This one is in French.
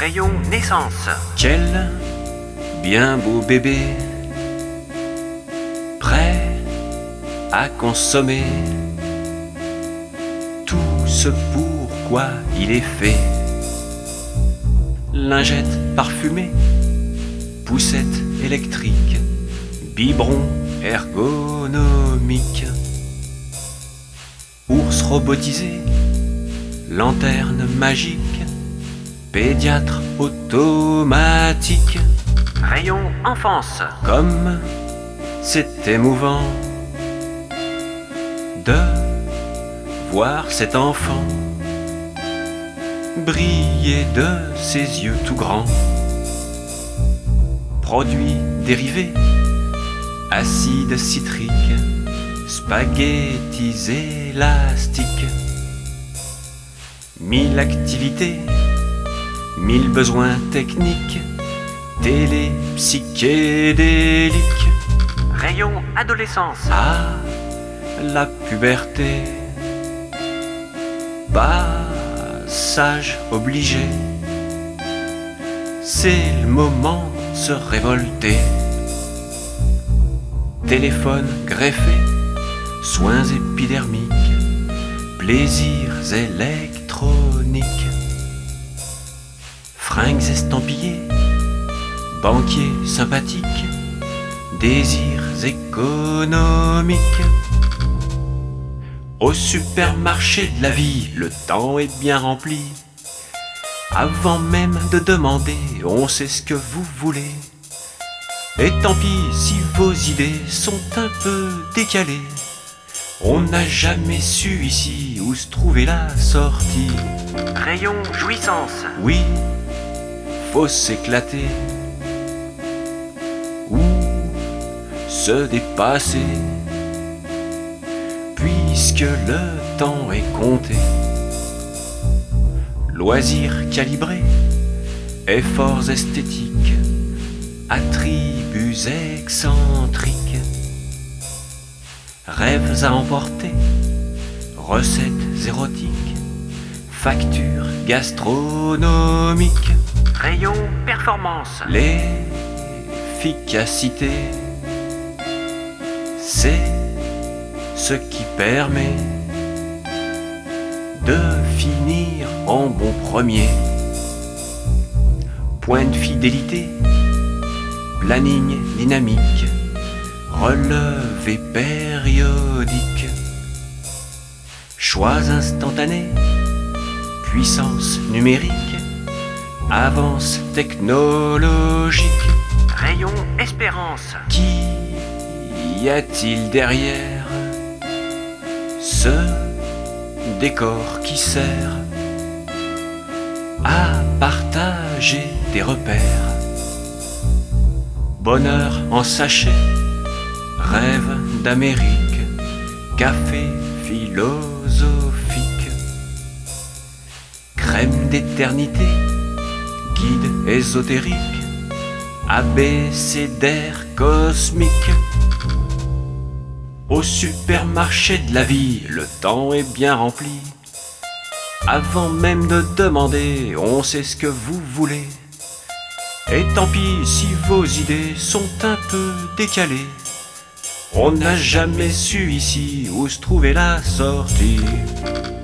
Rayon naissance. Quel bien beau bébé, prêt à consommer tout ce pourquoi il est fait. Lingette parfumée, poussette électrique, biberon ergonomique, ours robotisé, lanterne magique, pédiatre automatique. Rayon enfance. Comme c'est émouvant de voir cet enfant briller de ses yeux tout grands. Produits dérivés, acide citrique, spaghettis élastiques, 1000 activités, 1000 besoins techniques, télé psychédélique. Rayon adolescence. Ah, la puberté, passage obligé, c'est le moment de se révolter. Téléphone greffé, soins épidermiques, plaisirs électroniques, fringues estampillées, banquiers sympathiques, désirs économiques. Au supermarché de la vie, le temps est bien rempli. Avant même de demander, on sait ce que vous voulez. Et tant pis si vos idées sont un peu décalées. On n'a jamais su ici où se trouvait la sortie. Rayon jouissance. Oui, faut s'éclater ou se dépasser, puisque le temps est compté. Loisirs calibrés, efforts esthétiques, attributs excentriques, rêves à emporter, recettes érotiques, factures gastronomiques. Rayon performance. L'efficacité, c'est ce qui permet de finir en bon premier. Point de fidélité, planning dynamique, relevé périodique, choix instantanés, puissance numérique, avance technologique. Rayon espérance. Qu'y a-t-il derrière ce décor qui sert à partager des repères? Bonheur en sachet, rêve d'Amérique, café philosophique, crème d'éternité, guide ésotérique, abécédaire cosmique. Au supermarché de la vie, le temps est bien rempli. Avant même de demander, on sait ce que vous voulez. Et tant pis si vos idées sont un peu décalées. On n'a jamais su ici où se trouvait la sortie.